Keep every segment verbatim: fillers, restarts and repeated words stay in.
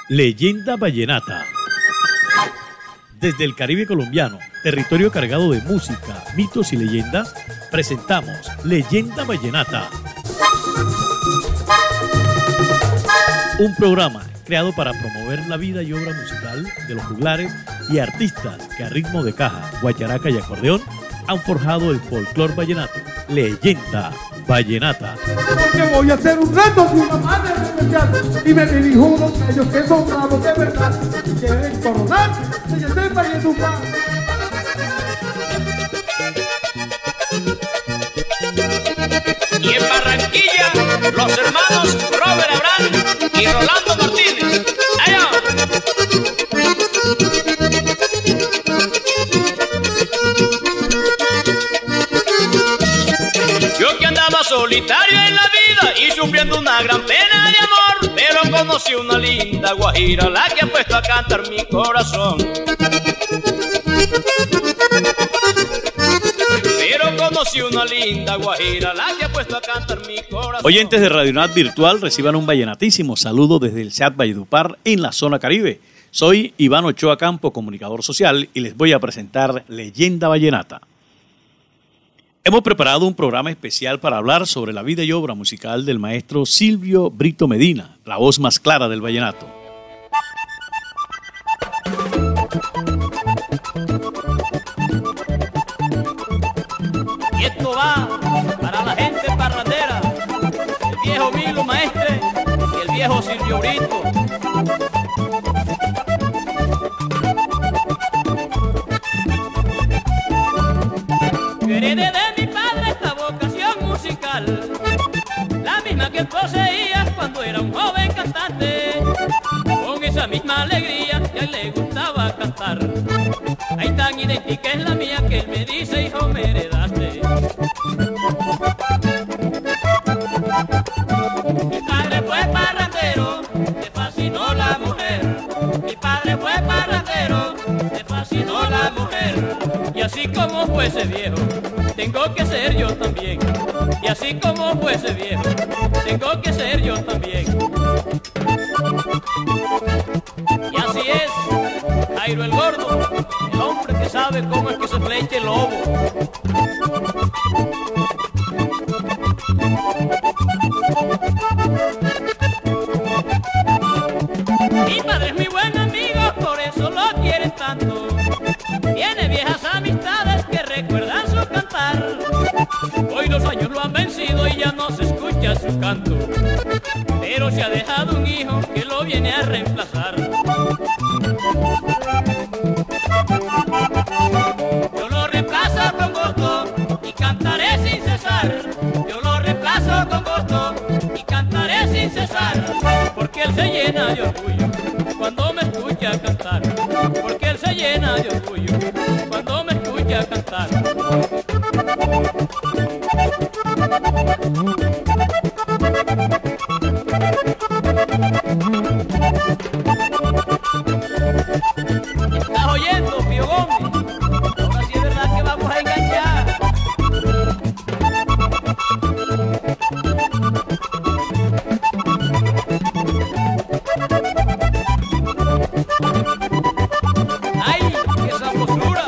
Leyenda Vallenata. Desde el Caribe colombiano, territorio cargado de música, mitos y leyendas, presentamos Leyenda Vallenata. Un programa creado para promover la vida y obra musical de los juglares y artistas que a ritmo de caja, guacharaca y acordeón han forjado el folclor vallenato. Leyenda Vallenata. Porque voy a hacer un reto de una manera especial y me dirijo a unos ellos que son bravos de verdad y quieren coronar y yo estoy para educar. Y en Barranquilla, los hermanos Robert Abraham y Rolando Martínez. ¡Allá! Yo que andaba solitario en la vida y sufriendo una gran pena de amor, pero conocí una linda guajira, la que ha puesto a cantar mi corazón. Pero conocí una linda guajira, la que ha puesto a cantar mi corazón. Oyentes de Radio Nat Virtual, reciban un vallenatísimo saludo desde el S E A T Valledupar en la zona Caribe. Soy Iván Ochoa Campo, comunicador social, y les voy a presentar Leyenda Vallenata. Hemos preparado un programa especial para hablar sobre la vida y obra musical del maestro Silvio Brito Medina, la voz más clara del vallenato. Y esto va para la gente parrandera, el viejo Milo Maestre y el viejo Silvio Brito. Yo heredé de mi padre esta vocación musical, la misma que poseía cuando era un joven cantante. Con esa misma alegría que a él le gustaba cantar, ahí tan idéntica es la mía que él me dice: hijo, me heredaste. Mi padre fue parrandero, me fascinó la mujer. Mi padre fue parrandero, me fascinó la mujer. Y así como fue ese viejo, tengo que ser yo también. Y así como fue ese viejo, tengo que ser yo también. Y así es, Jairo el Gordo, el hombre que sabe cómo es que se flecha el lobo. Mi padre es mi buen amigo, por eso lo quieren tanto. Tiene viejas amistades que recuerdan su cantar. Hoy los años lo han vencido y ya no se escucha su canto, pero se ha dejado un hijo que lo viene a reemplazar. Yo lo reemplazo con gusto y cantaré sin cesar. Yo lo reemplazo con gusto y cantaré sin cesar, porque él se llena de orgullo cuando me escucha cantar. Porque él se llena de orgullo cuando me escucha cantar. ¿Estás oyendo, Pío Gómez? Ahora sí es verdad que vamos a enganchar. ¡Ay, qué sabrosura!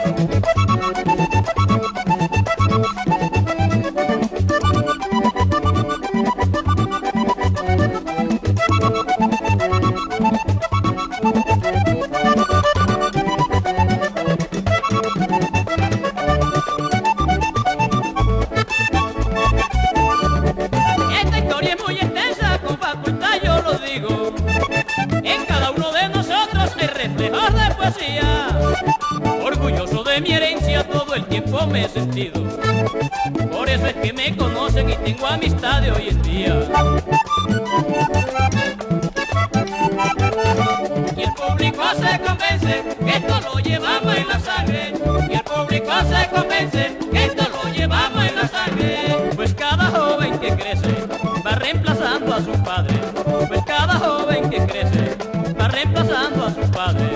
Esta historia es muy extensa, con facultad yo lo digo. En cada uno de nosotros hay reflejos de poesía. Orgulloso de mi herencia todo el tiempo me he sentido. Por eso es que me conocen y tengo amistad de hoy en día. Y el público se convence que esto lo llevamos en la sangre. Y el público se convence que esto lo llevamos en la sangre. Pues cada joven que crece va reemplazando a su padre. Pues cada joven que crece va reemplazando a su padre.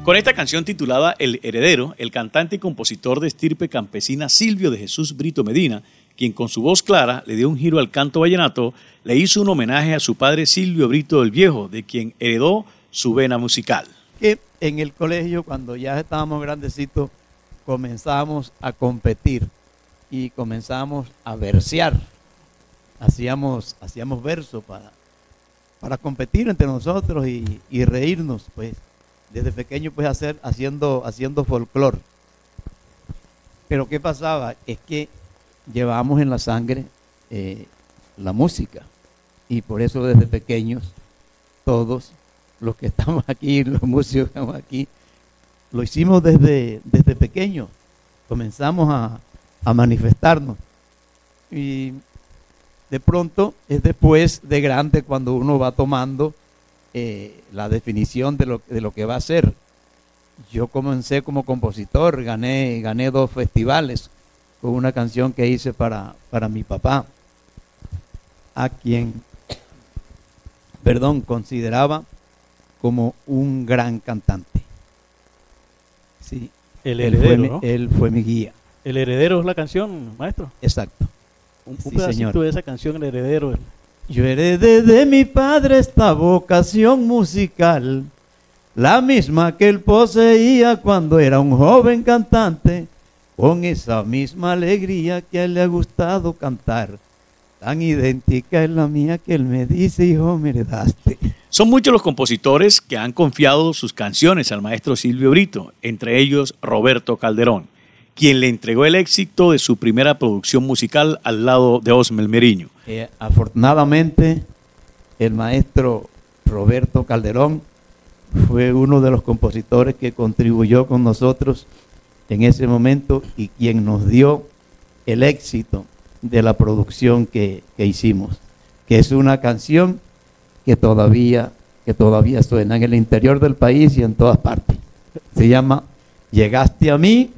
Con esta canción titulada El Heredero, el cantante y compositor de estirpe campesina Silvio de Jesús Brito Medina, quien con su voz clara le dio un giro al canto vallenato, le hizo un homenaje a su padre Silvio Brito el Viejo, de quien heredó su vena musical. Que en el colegio, cuando ya estábamos grandecitos, comenzamos a competir y comenzamos a versear. Hacíamos, hacíamos versos para, para competir entre nosotros y, y reírnos, pues. Desde pequeño, pues, hacer, haciendo, haciendo folclore. Pero ¿qué pasaba? Es que llevábamos en la sangre eh, la música. Y por eso desde pequeños, todos los que estamos aquí, los músicos que estamos aquí, lo hicimos desde, desde pequeños. Comenzamos a, a manifestarnos. Y de pronto es después de grande cuando uno va tomando eh, la definición de lo, de lo que va a hacer. Yo comencé como compositor, gané, gané dos festivales con una canción que hice para, para mi papá, a quien, perdón, consideraba como un gran cantante. Sí, El él Heredero, fue, mi, ¿no? él fue mi guía. El Heredero es la canción, maestro. Exacto. Un, un Sí, pedacito señor. de esa canción, El Heredero. Yo heredé de mi padre esta vocación musical, la misma que él poseía cuando era un joven cantante, con esa misma alegría que a él le ha gustado cantar. Tan idéntica es la mía que él me dice, hijo, me heredaste. Son muchos los compositores que han confiado sus canciones al maestro Silvio Brito, entre ellos Roberto Calderón, quien le entregó el éxito de su primera producción musical al lado de Osmel Meriño. Eh, afortunadamente, el maestro Roberto Calderón fue uno de los compositores que contribuyó con nosotros en ese momento y quien nos dio el éxito de la producción que, que hicimos, que es una canción que todavía, que todavía suena en el interior del país y en todas partes. Se llama Llegaste a mí.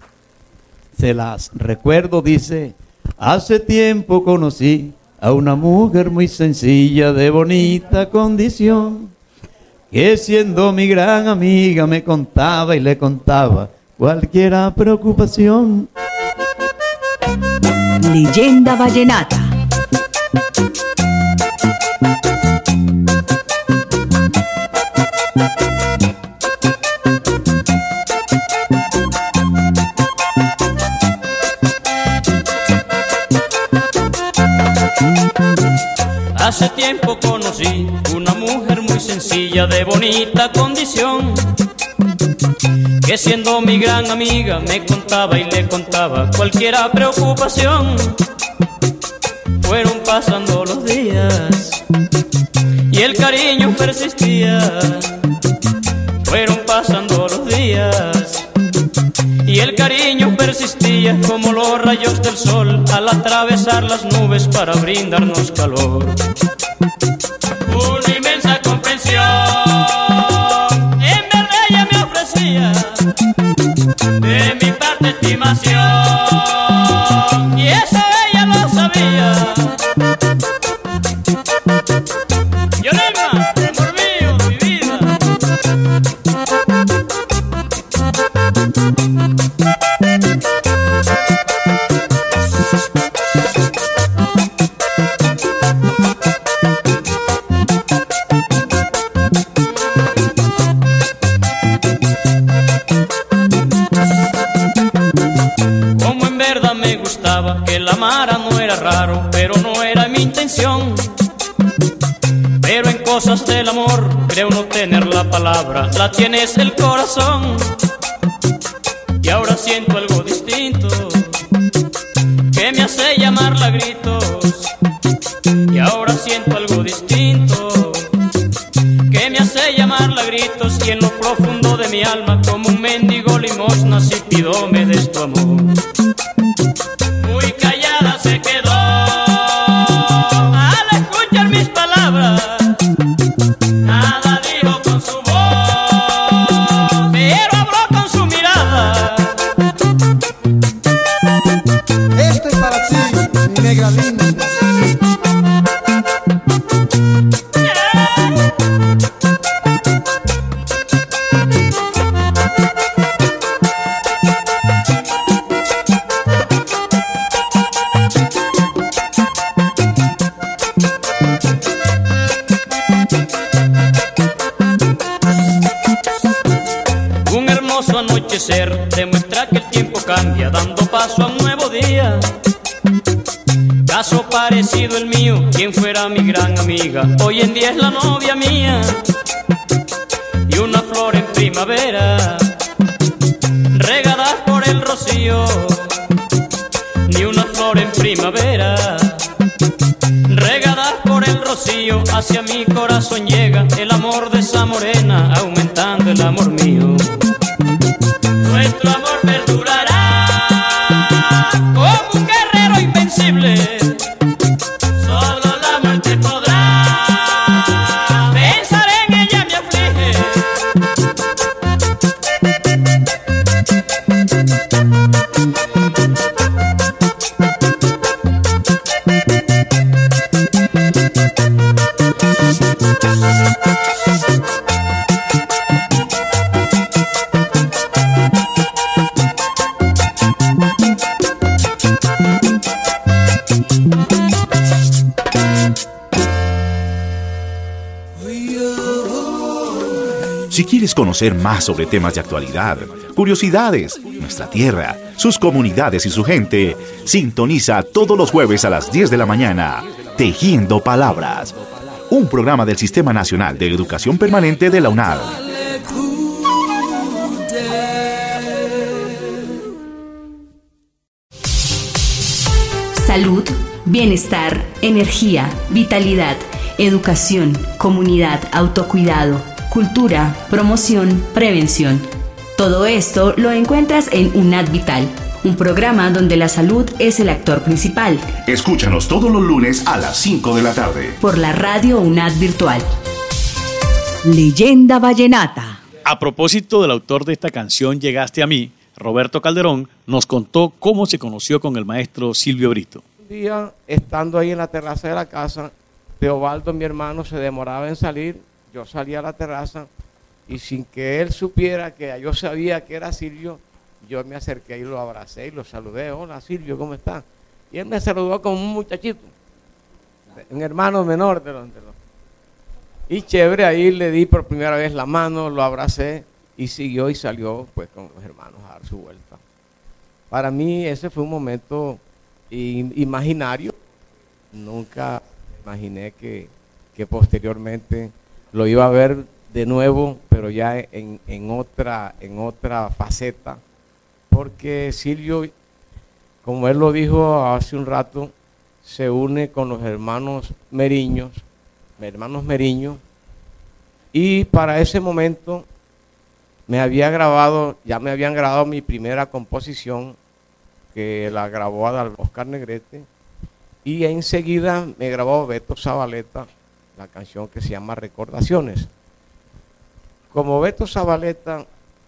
Se las recuerdo, dice: hace tiempo conocí a una mujer muy sencilla, de bonita condición, que siendo mi gran amiga me contaba y le contaba cualquier preocupación. Leyenda vallenata. Hace tiempo conocí una mujer muy sencilla, de bonita condición, que siendo mi gran amiga me contaba y le contaba cualquier preocupación. Fueron pasando los días y el cariño persistía. Fueron pasando los días y el cariño persistía, como los rayos del sol al atravesar las nubes para brindarnos calor. Una inmensa comprensión en verdad ella me ofrecía, de mi parte estimación, y eso ella lo sabía. Yorema, amor mío, mi vida. Como en verdad me gustaba que la amara, no era raro, pero no era mi intención. Pero en cosas del amor creo no tener la palabra, la tienes el corazón. Y ahora siento algo distinto que me hace llamarla a gritos. Y ahora siento algo distinto que me hace llamarla a gritos. Y en lo profundo de mi alma, como un mendigo limosna, si pido me des tu amor. Muy callada se quedó al escuchar mis palabras. Nada dijo con su voz, pero habló con su mirada. Esto es para ti, mi negra linda. anochecer demuestra que el tiempo cambia, dando paso a un nuevo día. Caso parecido el mío, quien fuera mi gran amiga, hoy en día es la novia mía. Y una flor en primavera, regadas por el rocío. Ni una flor en primavera, regadas por el rocío. Hacia mi corazón llega el amor de esa morena, aumentando el amor mío. Nuestro amor perdurará como un guerrero invencible. Solo la muerte podrá, pensar en ella me aflige. Si quieres conocer más sobre temas de actualidad, curiosidades, nuestra tierra, sus comunidades y su gente, sintoniza todos los jueves a las diez de la mañana, Tejiendo Palabras, un programa del Sistema Nacional de Educación Permanente de la UNAD. Salud, bienestar, energía, vitalidad, educación, comunidad, autocuidado, cultura, promoción, prevención. Todo esto lo encuentras en UNAD Vital, un programa donde la salud es el actor principal. Escúchanos todos los lunes a las cinco de la tarde. Por la radio UNAD Virtual. Leyenda Vallenata. A propósito del autor de esta canción, Llegaste a mí, Roberto Calderón nos contó cómo se conoció con el maestro Silvio Brito. Un día, estando ahí en la terraza de la casa, Teobaldo, mi hermano, se demoraba en salir. Yo salí a la terraza y sin que él supiera que yo sabía que era Silvio, yo me acerqué y lo abracé y lo saludé. Hola Silvio, ¿cómo estás? Y él me saludó como un muchachito, un hermano menor de los, de los. Y chévere, ahí le di por primera vez la mano, lo abracé y siguió y salió pues con los hermanos a dar su vuelta. Para mí ese fue un momento imaginario. Nunca imaginé que, que posteriormente lo iba a ver de nuevo, pero ya en, en, otra, en otra faceta, porque Silvio, como él lo dijo hace un rato, se une con los hermanos Meriños, hermanos Meriños, y para ese momento me había grabado, ya me habían grabado mi primera composición, que la grabó Oscar Negrete, y enseguida me grabó Beto Zabaleta, la canción que se llama Recordaciones. Como Beto Zabaleta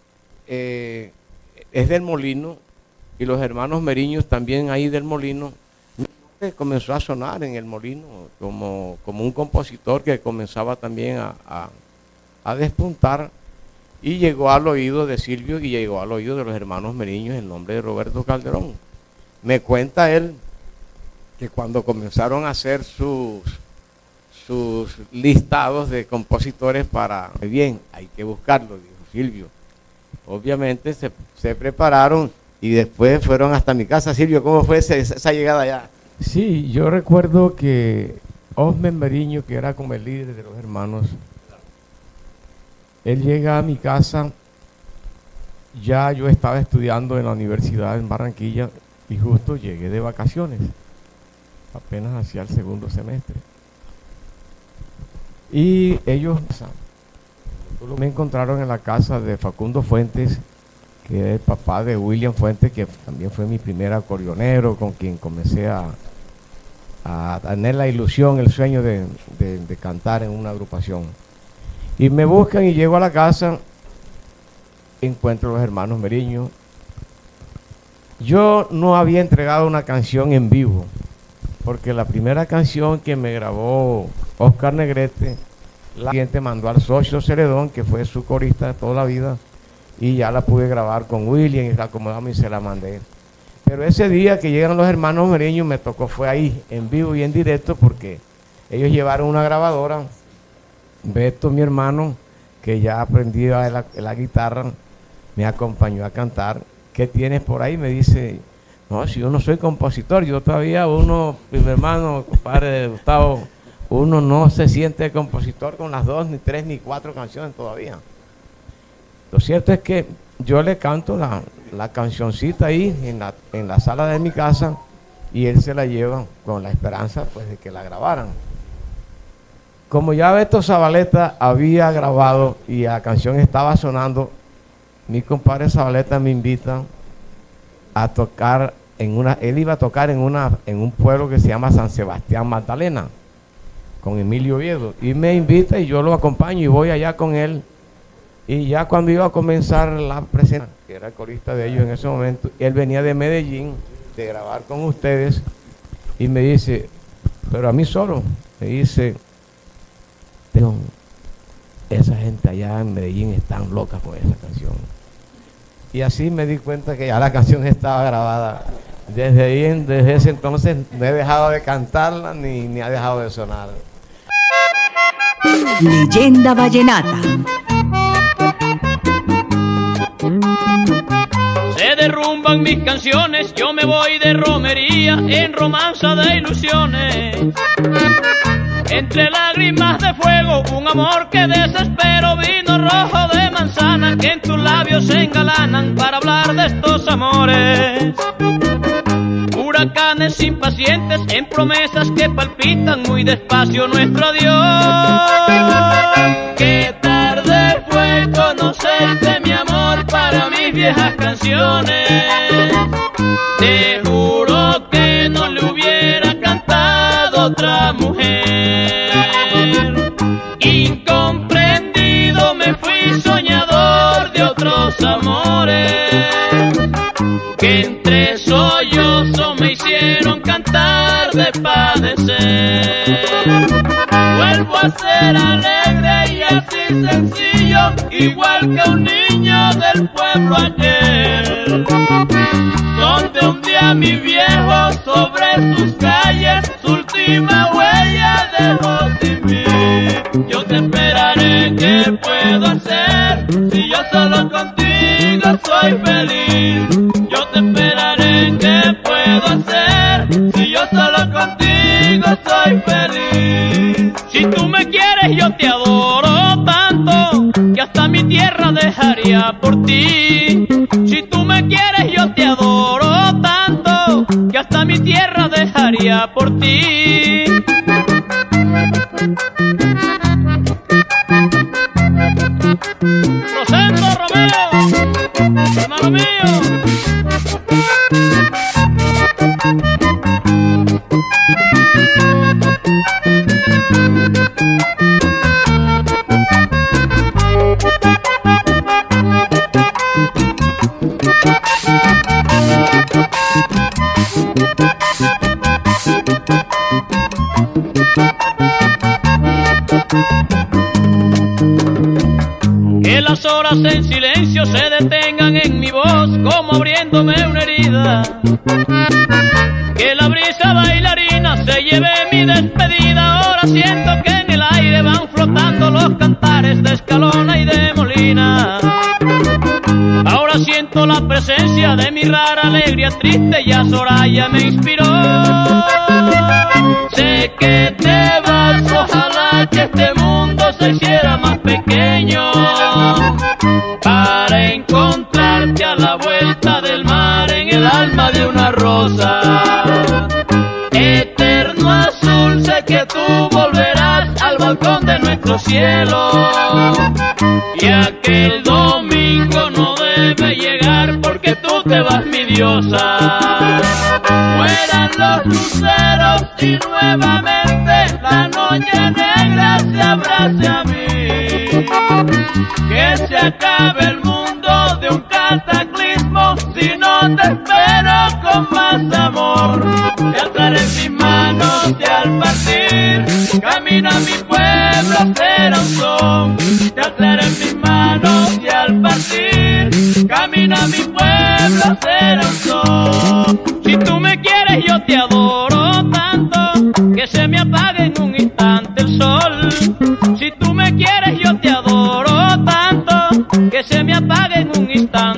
eh, es del Molino y los hermanos Meriños también ahí del Molino, comenzó a sonar en el Molino como, como un compositor que comenzaba también a, a, a despuntar, y llegó al oído de Silvio y llegó al oído de los hermanos Meriños el nombre de Roberto Calderón. Me cuenta él que cuando comenzaron a hacer sus sus listados de compositores para, bien, hay que buscarlo, dijo Silvio. Obviamente se, se prepararon y después fueron hasta mi casa. Silvio, ¿cómo fue esa, esa llegada allá? Sí, yo recuerdo que Osmen Meriño, que era como el líder de los hermanos, él llega a mi casa, ya yo estaba estudiando en la universidad en Barranquilla y justo llegué de vacaciones, apenas hacia el segundo semestre. Y ellos me encontraron en la casa de Facundo Fuentes, que es el papá de William Fuentes, que también fue mi primer acordeonero, con quien comencé a, a tener la ilusión, el sueño de, de, de cantar en una agrupación. Y me buscan y llego a la casa, encuentro a los hermanos Meriño. Yo no había entregado una canción en vivo, porque la primera canción que me grabó Oscar Negrete, la siguiente mandó al socio Celedón, que fue su corista toda la vida, y ya la pude grabar con William y la acomodamos y se la mandé. Pero ese día que llegan los hermanos Meriño me tocó, fue ahí, en vivo y en directo, porque ellos llevaron una grabadora. Beto, mi hermano, que ya aprendía la, la guitarra, me acompañó a cantar. ¿Qué tienes por ahí? Me dice, no, si yo no soy compositor, yo todavía, uno, mi hermano, compadre Gustavo, uno no se siente compositor con las dos, ni tres, ni cuatro canciones todavía. Lo cierto es que yo le canto la, la cancioncita ahí en la, en la sala de mi casa y él se la lleva con la esperanza pues de que la grabaran. Como ya Beto Zabaleta había grabado y la canción estaba sonando, mi compadre Zabaleta me invita a tocar en una, él iba a tocar en una, en un pueblo que se llama San Sebastián Magdalena, con Emilio Oviedo, y me invita y yo lo acompaño y voy allá con él. Y ya cuando iba a comenzar la presentación, que era el corista de ellos en ese momento, él venía de Medellín de grabar con ustedes y me dice, pero a mí solo, me dice, esa gente allá en Medellín están locas con esa canción. Y así me di cuenta que ya la canción estaba grabada. Desde ahí, desde ese entonces, no he dejado de cantarla ni, ni ha dejado de sonar. Leyenda Vallenata. Se derrumban mis canciones, yo me voy de romería en romanza de ilusiones. Entre lágrimas de fuego, un amor que desespero, vino rojo de manzana que en tus labios se engalanan para hablar de estos amores. Huracanes impacientes en promesas que palpitan muy despacio nuestro adiós. Qué tarde fue conocerte, mi amor, para mis viejas canciones. Te juro que no le hubiera cantado a otra mujer. Incomprendido me fui, soñador de otros amores, que entre sollozos me hicieron cantar de padecer. Vuelvo a ser alegre y así sencillo, igual que un niño del pueblo ayer, donde un día mi viejo sobre sus calles su última huella dejó sin mí. Yo te esperaré, ¿qué puedo hacer? Si yo solo contigo soy feliz. Yo te esperaré, ¿qué puedo hacer? Si yo solo contigo soy feliz. Si tú me quieres, yo te adoro tanto que hasta mi tierra dejaría por ti. Si tú me quieres, yo te adoro tanto que hasta mi tierra dejaría por ti. Rosendo Romeo, hermano mío. Que las horas en silencio se detengan en mi voz como abriéndome una herida. Que la brisa bailarina se lleve mi despedida. Ahora siento que en el aire van flotando los cantares de Escalona y de Molina. Ahora siento la presencia de mi rara alegría triste, ya Soraya me inspiró. Sé que te vas, ojalá que este mundo se hiciera más pequeño, para encontrarte a la vuelta del mar en el alma de una rosa. Eterno azul, sé que tú volverás al balcón de nuestro cielo, y aquel domingo no debe llegar porque tú te vas, mi diosa. Mueran los luceros y nuevamente la noche negra se abrace a mí. Que se acabe el mundo de un cataclismo, si no te espero con más amor. Te alzaré en mis manos y al partir camino a mi pueblo será un son. Te alzaré en mis manos y al partir camino a mi pueblo será un son. Si tú me quieres, yo te adoro tanto que se me apague en un instante el sol. Si tú me quieres, yo te adoro tanto que se me apague en un instante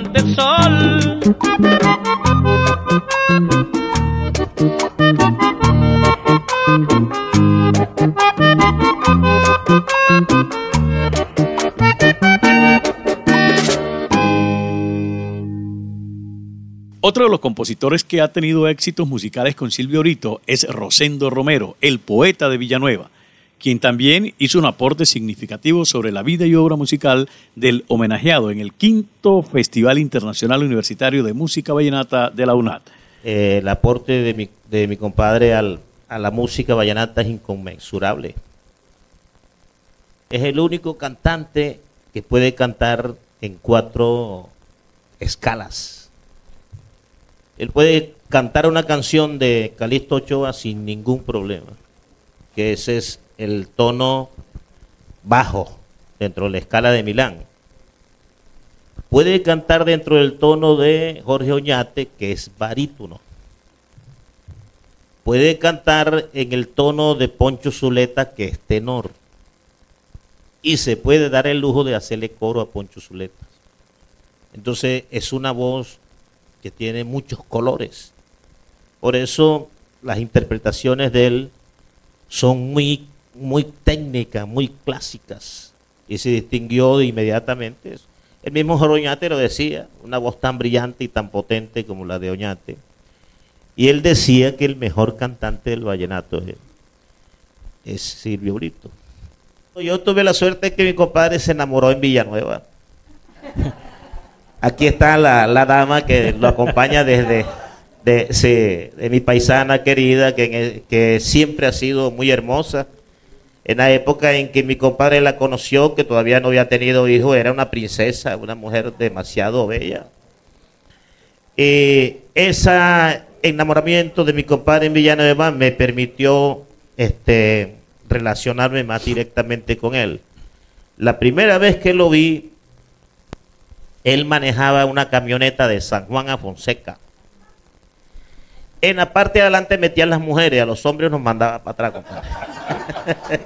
Otro de los compositores que ha tenido éxitos musicales con Silvio Brito es Rosendo Romero, el poeta de Villanueva, quien también hizo un aporte significativo sobre la vida y obra musical del homenajeado en el quinto Festival Internacional Universitario de Música Vallenata de la UNAD. Eh, el aporte de mi, de mi compadre al, a la música vallenata es inconmensurable. Es el único cantante que puede cantar en cuatro escalas. Él puede cantar una canción de Calixto Ochoa sin ningún problema, que ese es el tono bajo dentro de la escala de Milán. Puede cantar dentro del tono de Jorge Oñate, que es barítono. Puede cantar en el tono de Poncho Zuleta, que es tenor. Y se puede dar el lujo de hacerle coro a Poncho Zuleta. Entonces es una voz que tiene muchos colores. Por eso las interpretaciones de él son muy, muy técnicas, muy clásicas. Y se distinguió de inmediatamente. El mismo Jorge Oñate lo decía, una voz tan brillante y tan potente como la de Oñate. Y él decía que el mejor cantante del vallenato es, es Silvio Brito. Yo tuve la suerte de que mi compadre se enamoró en Villanueva. Aquí está la, la dama que lo acompaña desde de, sí, de mi paisana querida, que, que siempre ha sido muy hermosa. En la época en que mi compadre la conoció, que todavía no había tenido hijos, era una princesa, una mujer demasiado bella. Y ese enamoramiento de mi compadre en Villanueva me permitió este, relacionarme más directamente con él. La primera vez que lo vi, él manejaba una camioneta de San Juan a Fonseca. En la parte de adelante metían las mujeres, a los hombres nos mandaba para atrás, compadre.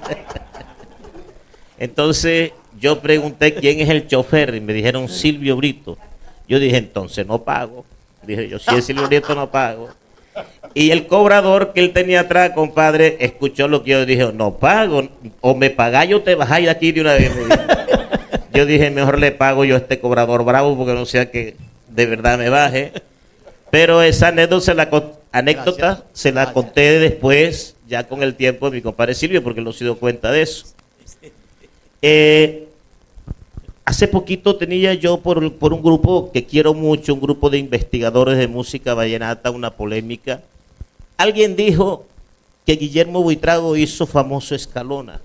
Entonces yo pregunté quién es el chofer y me dijeron Silvio Brito. Yo dije, entonces no pago. Dije yo, si es Silvio Brito no pago. Y el cobrador que él tenía atrás, compadre, escuchó lo que yo dije, no pago, o me pagáis o te bajáis de aquí de una vez. Yo dije, mejor le pago yo a este cobrador bravo porque no sea que de verdad me baje. Pero esa anécdota se la, anécdota se la conté después, ya con el tiempo de mi compadre Silvio, porque él no se dio cuenta de eso. Eh, hace poquito tenía yo por, por un grupo que quiero mucho, un grupo de investigadores de música vallenata, una polémica. Alguien dijo que Guillermo Buitrago hizo famoso Escalona.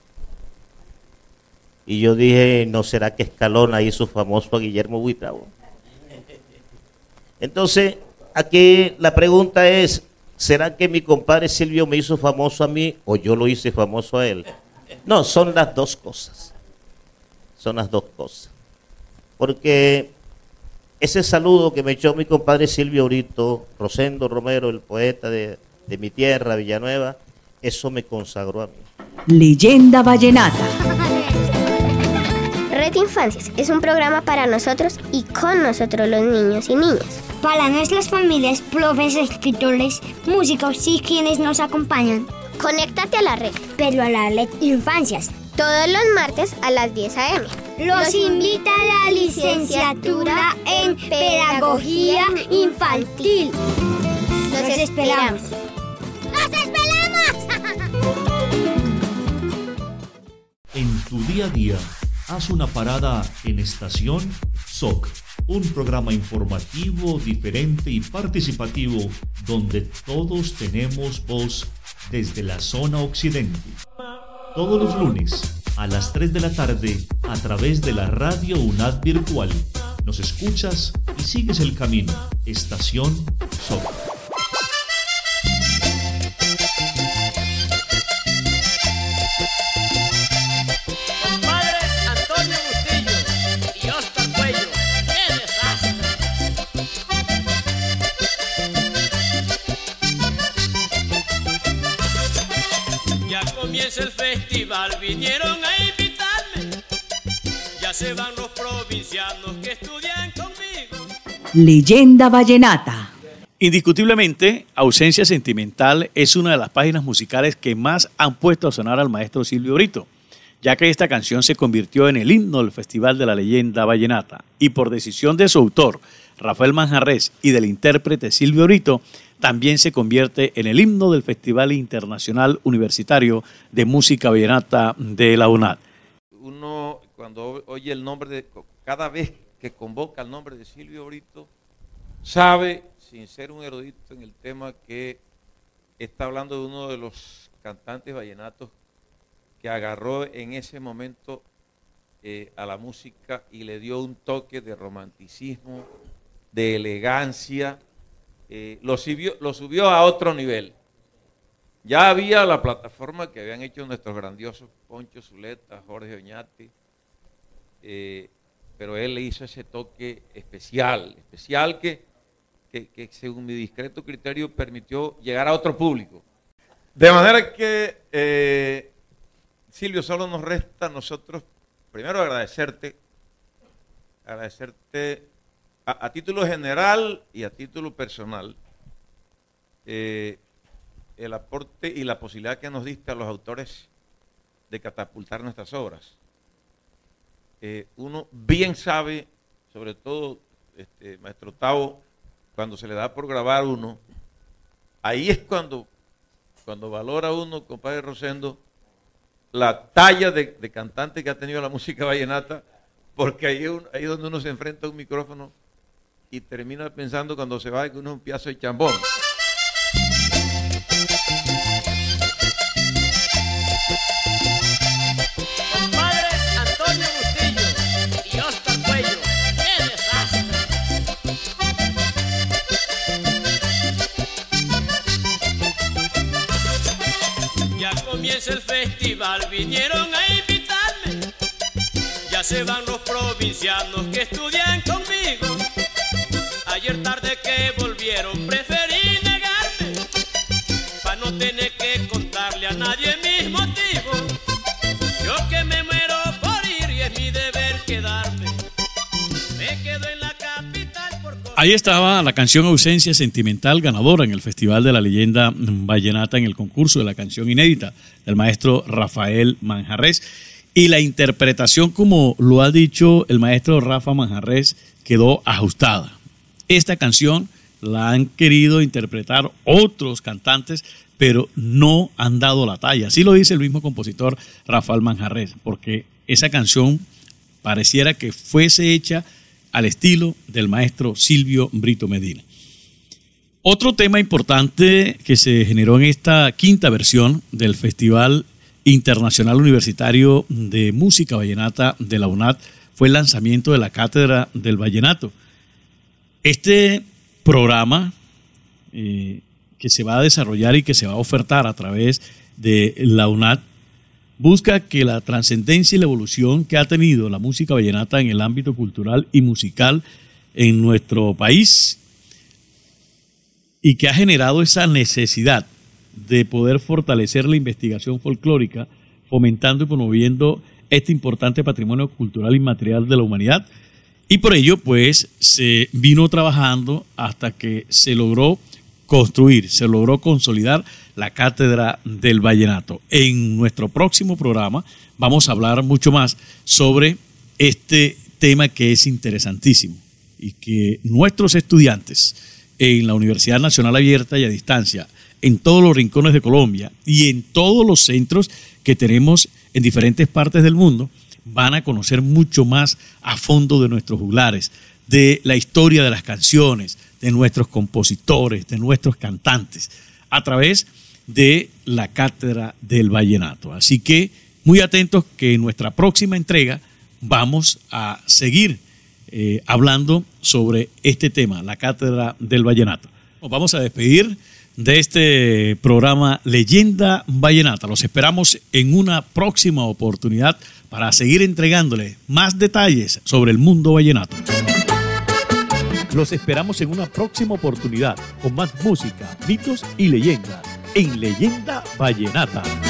Y yo dije, ¿no será que Escalona hizo famoso a Guillermo Buitrago? Entonces, aquí la pregunta es, ¿será que mi compadre Silvio me hizo famoso a mí o yo lo hice famoso a él? No, son las dos cosas. Son las dos cosas. Porque ese saludo que me echó mi compadre Silvio Brito, Rosendo Romero, el poeta de, de mi tierra, Villanueva, eso me consagró a mí. Leyenda Vallenata. Red Infancias es un programa para nosotros y con nosotros los niños y niñas. Para nuestras familias, profes, escritores, músicos y quienes nos acompañan. Conéctate a la red. Pero a la Red Infancias. Todos los martes a las diez a eme. Los invita a la licenciatura en Pedagogía Infantil. Los esperamos. ¡Los esperamos! En tu día a día, haz una parada en Estación S O C, un programa informativo, diferente y participativo donde todos tenemos voz desde la zona occidente. Todos los lunes a las tres de la tarde a través de la radio UNAD virtual. Nos escuchas y sigues el camino. Estación S O C. El festival vinieron a invitarme, ya se van los provincianos que estudian conmigo. Leyenda Vallenata. Indiscutiblemente, Ausencia Sentimental es una de las páginas musicales que más han puesto a sonar al maestro Silvio Brito, ya que esta canción se convirtió en el himno del Festival de la Leyenda Vallenata y por decisión de su autor, Rafael Manjarrés, y del intérprete Silvio Brito, también se convierte en el himno del Festival Internacional Universitario de Música Vallenata de la UNAD. Uno, cuando oye el nombre de, cada vez que convoca el nombre de Silvio Brito, sabe, sin ser un erudito en el tema, que está hablando de uno de los cantantes vallenatos que agarró en ese momento eh, a la música y le dio un toque de romanticismo, de elegancia, eh, lo, subió, lo subió a otro nivel. Ya había la plataforma que habían hecho nuestros grandiosos Poncho Zuleta, Jorge Oñate, eh, pero él le hizo ese toque especial, especial que Que, que según mi discreto criterio permitió llegar a otro público. De manera que, eh, Silvio, solo nos resta a nosotros, primero agradecerte, agradecerte a, a título general y a título personal, eh, el aporte y la posibilidad que nos diste a los autores de catapultar nuestras obras. Eh, uno bien sabe, sobre todo, este, maestro Tavo, cuando se le da por grabar uno, ahí es cuando, cuando valora uno, compadre Rosendo, la talla de, de cantante que ha tenido la música vallenata, porque ahí es ahí donde uno se enfrenta a un micrófono y termina pensando cuando se va que uno es un pedazo de chambón. Compadre Antonio Bustillo y Oscar Cuello, ¡qué desastre! Ya comienza el festival, vinieron a invitarme. Ya se van los provincianos que estudian conmigo. Ayer tarde que volvieron preferí negarme, para no tener que contarle a nadie mis motivos. Yo que me muero por ir y es mi deber quedarme. Me quedo en la capital por... Ahí estaba la canción Ausencia Sentimental, ganadora en el Festival de la Leyenda Vallenata en el concurso de la canción inédita del maestro Rafael Manjarrés. Y la interpretación, como lo ha dicho el maestro Rafa Manjarrés, quedó ajustada. Esta canción la han querido interpretar otros cantantes, pero no han dado la talla. Así lo dice el mismo compositor Rafael Manjarrés, porque esa canción pareciera que fuese hecha al estilo del maestro Silvio Brito Medina. Otro tema importante que se generó en esta quinta versión del Festival Internacional Universitario de Música Vallenata de la UNAD fue el lanzamiento de la Cátedra del Vallenato. Este programa eh, que se va a desarrollar y que se va a ofertar a través de la UNAD busca que la trascendencia y la evolución que ha tenido la música vallenata en el ámbito cultural y musical en nuestro país y que ha generado esa necesidad de poder fortalecer la investigación folclórica, fomentando y promoviendo este importante patrimonio cultural inmaterial de la humanidad. Y por ello, pues, se vino trabajando hasta que se logró construir, se logró consolidar la Cátedra del Vallenato. En nuestro próximo programa vamos a hablar mucho más sobre este tema que es interesantísimo y que nuestros estudiantes en la Universidad Nacional Abierta y a Distancia, en todos los rincones de Colombia y en todos los centros que tenemos en diferentes partes del mundo, van a conocer mucho más a fondo de nuestros juglares, de la historia de las canciones, de nuestros compositores, de nuestros cantantes, a través de la Cátedra del Vallenato. Así que muy atentos que en nuestra próxima entrega vamos a seguir eh, hablando sobre este tema, la Cátedra del Vallenato. Nos vamos a despedir de este programa Leyenda Vallenata. Los esperamos en una próxima oportunidad para seguir entregándoles más detalles sobre el mundo vallenato. Los esperamos en una próxima oportunidad con más música, mitos y leyendas en Leyenda Vallenata.